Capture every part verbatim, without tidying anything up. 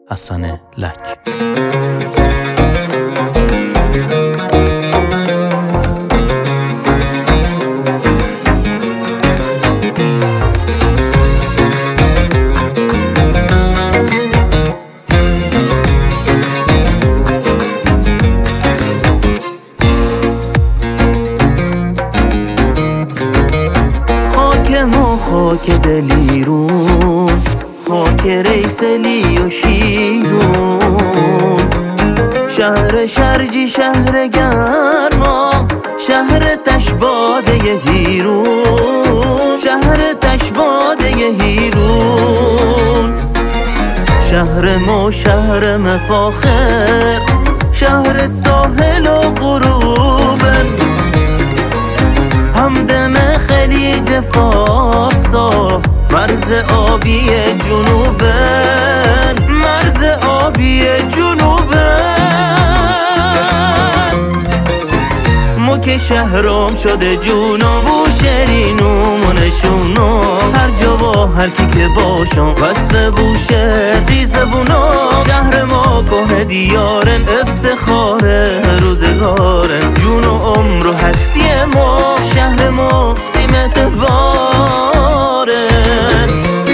حسن لک. خاک دلیرون، خاک ریسلی و شیرون، شهر شرجی شهر گرما، شهر تشباده هیرون، شهر تشباده هیرون، شهر ما شهر مفاخر، شهر ساحل و غروبن، همدم خلیج فارسا، مرز آبی جنوبن، مرز آبی جنوبن. ما که شهرام شده جونم و شیرینم و نشونم، هر جا با هر کی که باشم وصف بوشه ریزبونم. شهر ما که دیارن، افتخار روزگارن، جون و عمر و هستی ما، شهر ما سیمت بارن.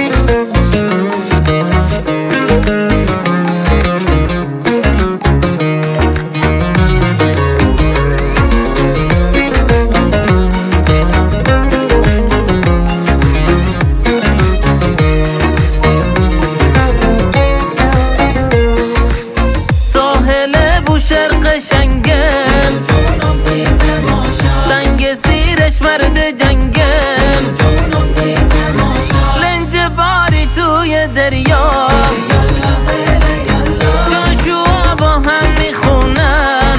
شرق شنگن، تنگ سیرش مرد جنگن، لنج باری توی دریا، جاشوا با هم میخونن.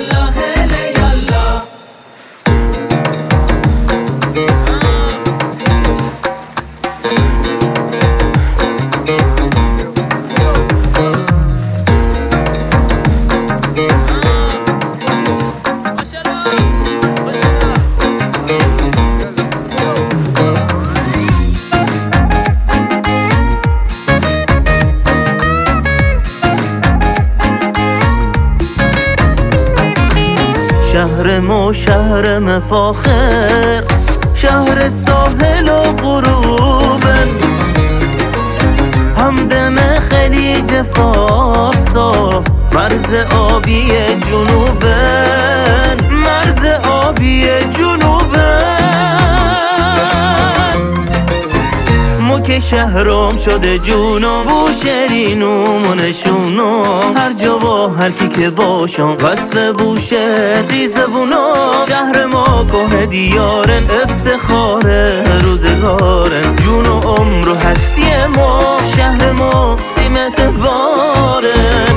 شهر ما شهر مفاخر، شهر ساحل و غروبن، همدم خلیج فارسا، مرز آبی جنوبن، مرز آبی جنوبن. ما که شهرام شده جونم و شیرینم و نشونم، هر جا با هر کی که باشم وصف بوشه ریزبونم. شهر ما که دیارن، افتخار روزگارن، جون و عمر و هستی ما، شهر ما سیمت بارن.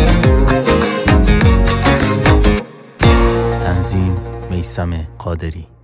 تنظیم میثم قادری.